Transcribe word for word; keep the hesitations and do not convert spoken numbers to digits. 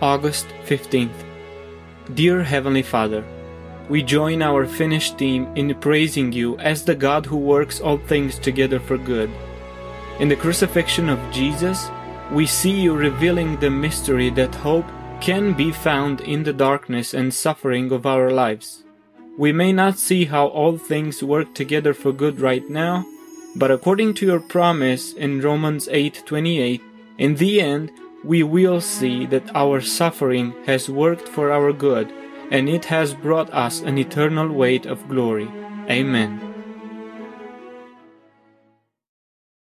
August fifteenth. Dear Heavenly Father, we join our Finnish team in praising you as the God who works all things together for good. In the crucifixion of Jesus, we see you revealing the mystery that hope can be found in the darkness and suffering of our lives. We may not see how all things work together for good right now, but according to your promise in Romans eight twenty-eight, in the end, we will see that our suffering has worked for our good, and it has brought us an eternal weight of glory. Amen.